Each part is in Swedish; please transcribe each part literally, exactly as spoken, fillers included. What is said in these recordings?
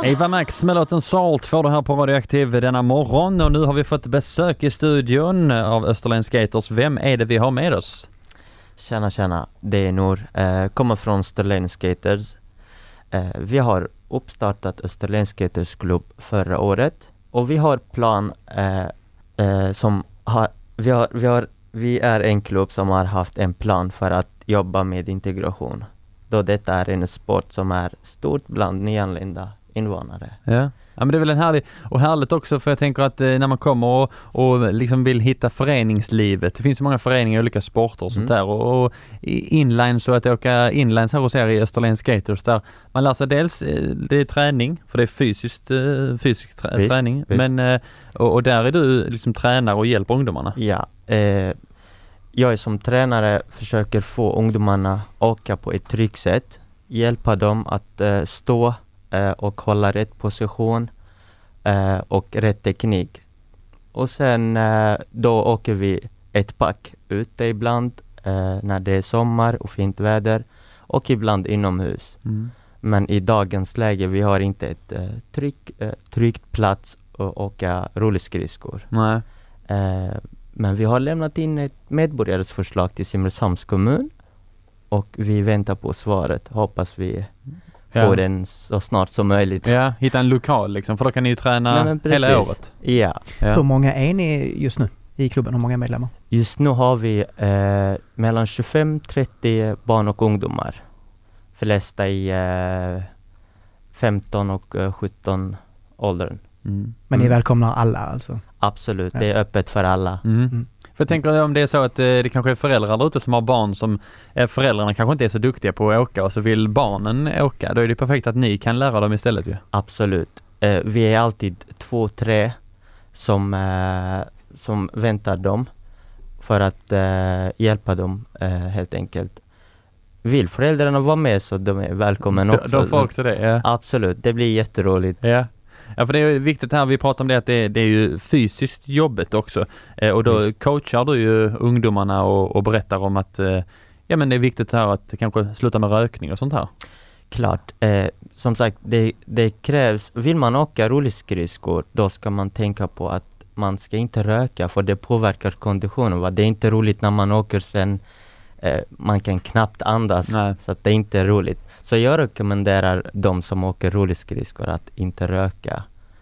Eva Max med låten Salt får du här på Radioaktiv denna morgon, och nu har vi fått besök i studion av Österlen Skaters. Vem är det vi har med oss? Tjena, tjena. Det är Nour. Eh, kommer från Österlen Skaters. Eh, vi har uppstartat Österlen Skaters klubb förra året, och vi har plan eh, eh, som har vi har vi har vi är en klubb som har haft en plan för att jobba med integration, då detta är en sport som är stort bland nyanlända invånare. Ja. Ja, men det är väl en härlig och härligt också, för jag tänker att eh, när man kommer och, och liksom vill hitta föreningslivet, det finns ju många föreningar i olika sporter och sånt Mm. där, och, och inline, så att åka inlines här hos er i Österlen Skaters, där man lär sig dels, eh, det är träning, för det är fysiskt, eh, fysisk trä- Visst, träning, visst. men eh, och, och där är du liksom tränare och hjälper ungdomarna. Ja, eh, jag som tränare försöker få ungdomarna åka på ett tryggt sätt, hjälpa dem att eh, stå eh, och hålla rätt position eh, och rätt teknik. Och sen eh, då åker vi ett pack ute ibland eh, när det är sommar och fint väder, och ibland inomhus. Mm. Men i dagens läge vi har inte ett eh, trygg, eh, tryggt plats att åka rullskridskor. Nej. Eh, men vi har lämnat in ett medborgarsförslag till Simrishamns kommun, och vi väntar på svaret. Hoppas vi Ja. får den så snart som möjligt. Ja, hitta en lokal liksom, för då kan ni ju träna Nej, men precis. hela året. Ja. Ja. Hur många är ni just nu i klubben? Hur många medlemmar? Just nu har vi eh, mellan tjugofem till trettio barn och ungdomar. Flesta i eh, femton och eh, sjutton åldern. Mm. Men ni Mm. välkomnar alla alltså? Absolut, Ja. det är öppet för alla. Mm. Mm. För jag tänker om det är så att eh, det kanske är föräldrar där ute som har barn som eh, föräldrarna kanske inte är så duktiga på att åka, och så vill barnen åka. Då är det perfekt att ni kan lära dem istället ju. Absolut. Eh, vi är alltid två, tre som, eh, som väntar dem för att eh, hjälpa dem eh, helt enkelt. Vill föräldrarna vara med så de är välkomna De, också. de får också det, ja. Absolut, det blir jätteroligt. Ja. Ja, för det är ju viktigt här, vi pratar om det, att det, det är ju fysiskt jobbet också. Eh, och då Visst. coachar du ju ungdomarna och, och berättar om att eh, ja, men det är viktigt här att kanske sluta med rökning och sånt här. Klart. Eh, som sagt, det, det krävs, vill man åka rullskridskor, då ska man tänka på att man ska inte röka, för det påverkar konditionen. Va? Det är inte roligt när man åker sen, eh, man kan knappt andas. Nej. Så att det är inte roligt. Så jag rekommenderar de som åker rullskridskor att inte röka.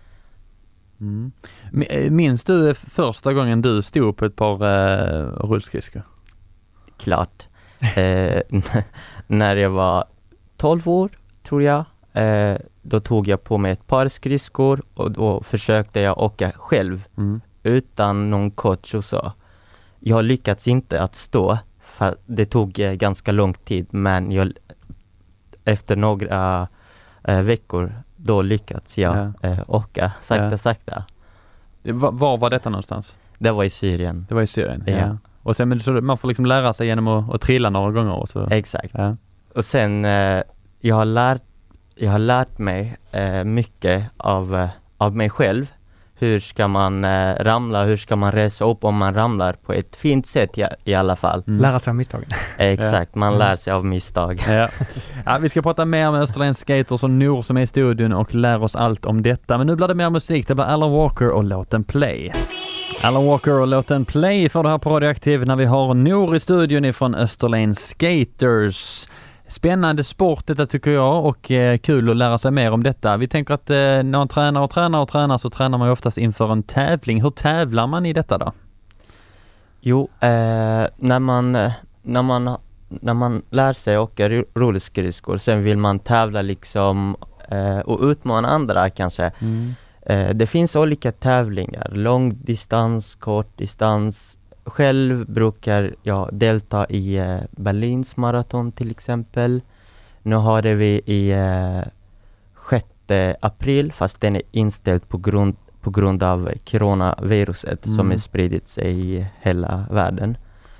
Mm. Mi- eh, Minns du första gången du stod på ett par eh, rullskridskor? Klart. Eh, när jag var tolv år, tror jag, eh, då tog jag på mig ett par skridskor, och då försökte jag åka själv Mm. utan någon coach och så. Jag lyckats inte att stå, för det tog eh, ganska lång tid, men jag, efter några eh, veckor då lyckats jag Ja. eh, åka sakta, Ja. sakta. Var, var var detta någonstans? Det var i Syrien. Det var i Syrien. Ja. Ja. Och sen, men så man får liksom lära sig genom att, att trilla några gånger. Och så. Exakt. Ja. Och sen eh, jag har lärt jag har lärt mig eh, mycket av eh, av mig själv. Hur ska man eh, ramla, hur ska man resa upp om man ramlar på ett fint sätt i, i alla fall. Mm. Lära sig av misstagen. Exakt, man Mm. lär sig av misstag. Ja. Ja, vi ska prata mer med Österlen Skaters och Nour som är i studion och lär oss allt om detta. Men nu blir det mer musik. Det blir Alan Walker och låten Play. Alan Walker och låten Play för det här på Radioaktiv när vi har Nour i studion ifrån Österlen Skaters. Spännande sport detta tycker jag, och eh, kul att lära sig mer om detta. Vi tänker att eh, när man tränar och tränar och tränar så tränar man ju oftast inför en tävling. Hur tävlar man i detta då? Jo, eh, när man eh, när man när man lär sig åka ru- rullskridskor, sen vill man tävla liksom eh, och utmana andra kanske. Mm. Eh, det finns olika tävlingar, långdistans, kortdistans. Själv brukar jag delta i eh, Berlins maraton till exempel. Nu har det vi i eh, sjätte april, fast den är inställd på grund, på grund av coronaviruset Mm. som är spridit sig i hela världen.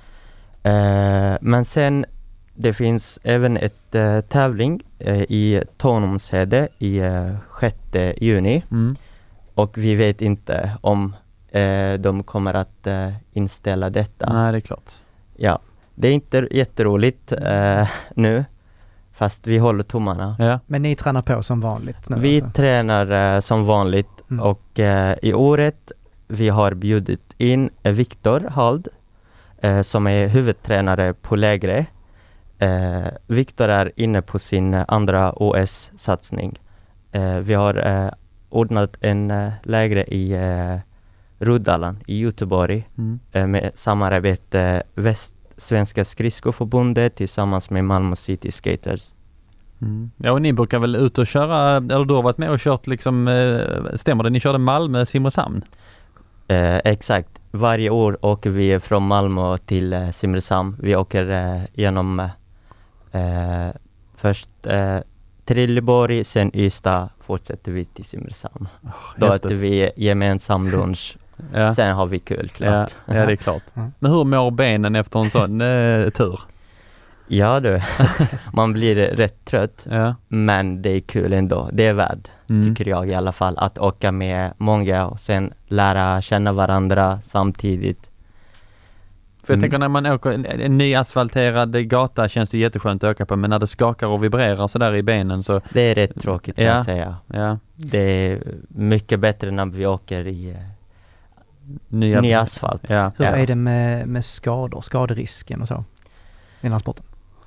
Eh, men sen det finns även ett eh, tävling eh, i Tanumshede i eh, sjätte juni. Mm. Och vi vet inte om eh, de kommer att eh, inställa detta. Nej, det är klart. Ja, det är inte jätteroligt eh, nu. fast vi håller tummarna. Ja. Men ni tränar på som vanligt nu? Vi alltså. tränar uh, som vanligt Mm. och uh, i året vi har bjudit in uh, Viktor Hald uh, som är huvudtränare på lägre. Uh, Viktor är inne på sin uh, andra O S-satsning. Uh, vi har uh, ordnat en uh, lägre i uh, Ruddalan i Göteborg Mm. uh, med samarbete Västsvenska skridskoförbundet tillsammans med Malmö City Skaters. Mm. Ja, och ni brukar väl ut och köra, eller du har varit med och kört liksom, eh, stämmer det? Ni körde Malmö, Simrishamn? Eh, exakt. Varje år åker vi från Malmö till eh, Simrishamn. Vi åker eh, genom eh, först eh, Trelleborg, sen Ystad, fortsätter vi till Simrishamn. Oh, Då äter vi gemensam lunch. Ja. Sen har vi kul, Ja, klart. ja, det är klart. Mm. Men hur mår benen efter en sån eh, tur? Ja du, man blir rätt trött, Ja. men det är kul ändå. Det är värt, Mm. tycker jag i alla fall, att åka med många och sen lära känna varandra samtidigt. För jag Mm. tänker när man åker en, en ny asfalterad gata känns det jätteskönt att åka på, men när det skakar och vibrerar så där i benen så, Det är rätt tråkigt kan Ja. jag säga. ja, Det är mycket bättre när vi åker i eh, nya, ny asfalt. Ja. Hur Ja. är det med, med skador, skaderisken och så i den här sporten?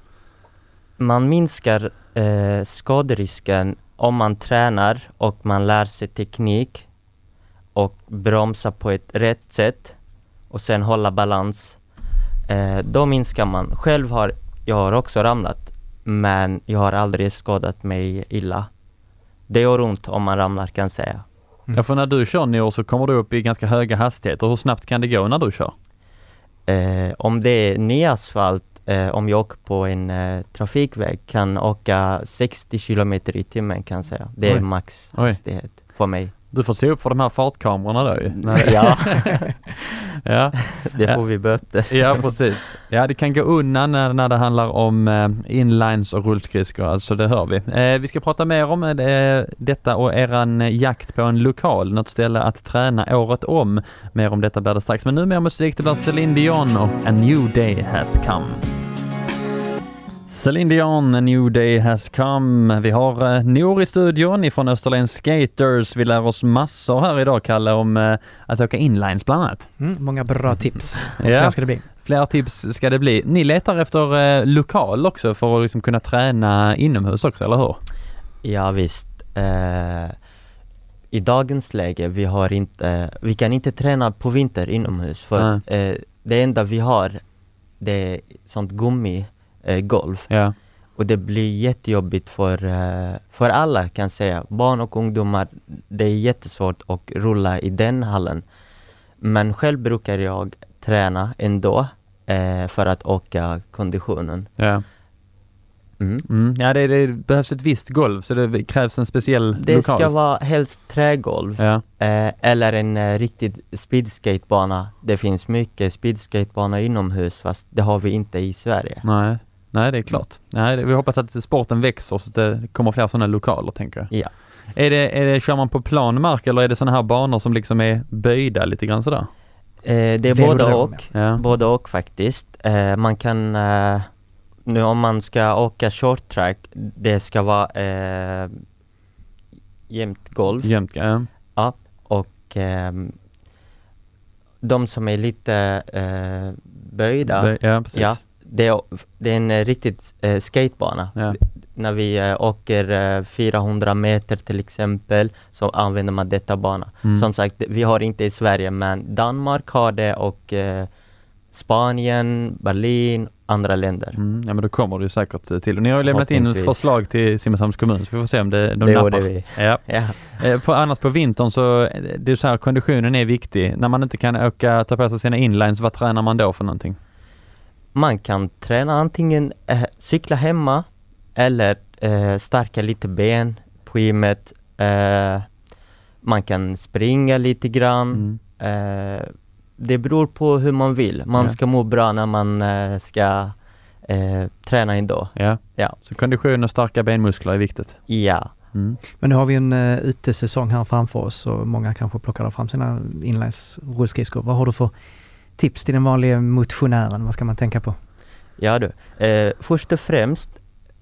Man minskar eh, skaderisken om man tränar och man lär sig teknik och bromsa på ett rätt sätt och sen hålla balans. Eh, då minskar man. Själv har jag har också ramlat, men jag har aldrig skadat mig illa. Det gör ont om man ramlar, kan jag säga. Ja, för när du kör nu så kommer du upp i ganska höga hastigheter. Hur snabbt kan det gå när du kör? Eh, om det är ny asfalt, eh, om jag åker på en eh, trafikväg kan åka sextio kilometer i timmen, kan jag säga. Det är Oj. max Oj. hastighet för mig. Du får se upp för de här fartkamerorna då ju. Nej. Ja, Ja. det Ja. får vi böter. Ja, precis. Ja, det kan gå undan när, när det handlar om eh, inlines och rullskridskor, alltså det hör vi. Eh, vi ska prata mer om eh, detta och eran jakt på en lokal, något ställe att träna året om. Mer om detta blir det strax, men nu mer musik. Det blir Celine Dion och A New Day Has Come. Celine Dion, A New Day Has Come. Vi har eh, Nour i studion ifrån Österlen Skaters. Vi lär oss massor här idag, Kalle, om eh, att åka inlines bland annat. Mm, många bra tips. Ja. Hur ska det bli? Fler tips ska det bli. Ni letar efter eh, lokal också för att liksom kunna träna inomhus också, eller hur? Ja visst. Eh, I dagens läge vi har inte, vi kan inte träna på vinter inomhus för eh, det enda vi har det är sånt gummi eh, golv. Ja. Och det blir jättejobbigt för, eh, för alla, kan jag säga. Barn och ungdomar, det är jättesvårt att rulla i den hallen. Men själv brukar jag träna ändå eh, för att öka konditionen. Ja. Mm. Mm. Ja, det, det behövs ett visst golv så det krävs en speciell Det lokal. ska vara helst trägolv. Ja. Eh, eller en eh, riktig speedskatebana. Det finns mycket speedskatebana inomhus, fast det har vi inte i Sverige. Nej. Nej, det är klart. Nej, det, vi hoppas att sporten växer så att det kommer fler sådana lokaler, tänker jag. Ja. Är det, är det, kör man på planmark eller är det sådana här banor som liksom är böjda lite grann sådär? Eh, det är Velodrom, både och. Ja. Både och faktiskt. Eh, man kan, eh, nu om man ska åka short track, det ska vara eh, jämnt golv. Jämt, ja. Ja, och eh, de som är lite eh, böjda, Bö- ja, precis. ja, det är, det är en eh, riktigt eh, skatebana. Ja. När vi eh, åker eh, fyrahundra meter till exempel, så använder man detta bana. Mm. Som sagt, vi har inte i Sverige, men Danmark har det och eh, Spanien, Berlin, andra länder. Mm, ja, men då kommer det ju säkert till. Och ni har ju lämnat in Förhoppningsvis. förslag till Simrishamns kommun så vi får se om det, de Det nappar. gjorde vi. Ja. Ja. Eh, På, annars på vintern så eh, det är så här, konditionen är viktig. När man inte kan åka, ta på sig sina inlines, vad tränar man då för någonting? Man kan träna antingen eh, cykla hemma eller eh, stärka lite ben på gymmet. Eh, man kan springa lite grann. Mm. Eh, det beror på hur man vill. Man Ja. ska må bra när man eh, ska eh, träna ändå. Ja. Ja. Så kondition och starka benmuskler är viktigt. Ja. Mm. Men nu har vi en uh, utesäsong här framför oss och många kanske plockar fram sina inlines rullskridskor. Vad har du för tips till den vanliga motionären? Vad ska man tänka på? Ja du. Eh, först och främst,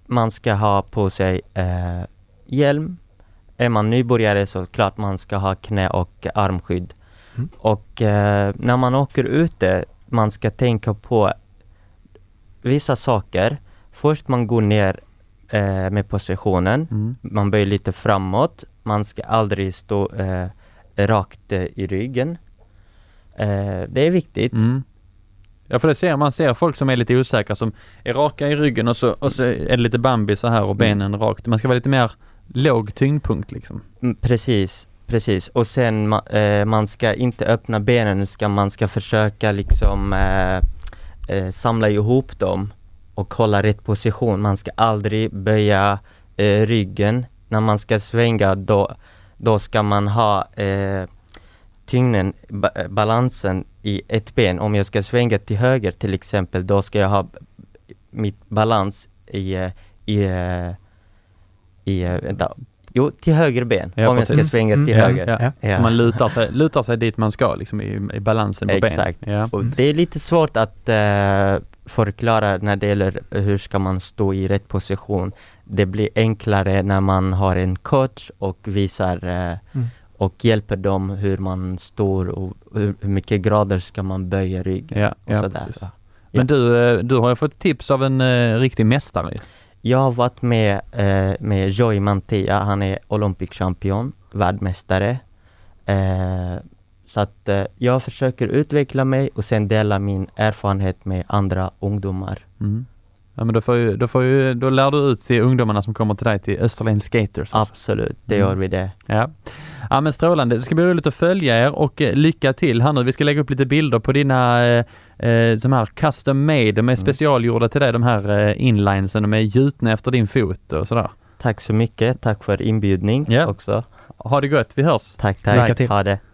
man ska ha på sig eh, hjälm. Är man nybörjare så klart man ska ha knä- och armskydd. Mm. Och eh, när man åker ute, man ska tänka på vissa saker. Först man går ner eh, med positionen. Mm. Man böjer lite framåt. Man ska aldrig stå eh, rakt eh, i ryggen. Eh, det är viktigt. Mm. Ja, för det ser man ser folk som är lite osäkra som är raka i ryggen och så, och så är det lite Bambi så här och benen mm. rakt. Man ska vara lite mer låg tyngdpunkt liksom. Mm, precis, precis. Och sen ma- eh, man ska inte öppna benen, ska man ska försöka liksom eh, eh, samla ihop dem och hålla rätt position. Man ska aldrig böja eh, ryggen. När man ska svänga då, då ska man ha eh, tyngden, ba- balansen i ett ben. Om jag ska svänga till höger till exempel, då ska jag ha mitt balans i, i, i vänta, jo, till höger ben. Ja, om precis. jag ska svänga till Mm, höger. Ja, ja. Ja. Så man lutar sig, lutar sig dit man ska liksom i, i balansen på Exakt. benen. Ja. Och det är lite svårt att uh, förklara när det gäller hur ska man stå i rätt position. Det blir enklare när man har en coach och visar uh, mm. och hjälper dem hur man står och hur, hur mycket grader ska man böja ryggen. Ja, och ja, sådär. precis. Ja. Men du, du har ju fått tips av en uh, riktig mästare. Jag har varit med uh, med Joey Mantilla. Han är olympic champion, världsmästare. Uh, så att uh, jag försöker utveckla mig och sen dela min erfarenhet med andra ungdomar. Mm. Ja, men då, får ju, då, får ju, då lär du ut till ungdomarna som kommer till dig till Österlen Skaters. Alltså. Absolut, det Mm. gör vi det. Ja. Ja, men strålande. Det ska bli roligt att följa er och eh, lycka till här nu. Vi ska lägga upp lite bilder på dina eh, eh, som här custom made. De är Mm. specialgjorda till dig, de här eh, inlinesen. De är gjutna efter din fot och sådär. Tack så mycket. Tack för inbjudning Ja. också. Ha det gott. Vi hörs. Tack, tack. Lycka till. Ha det.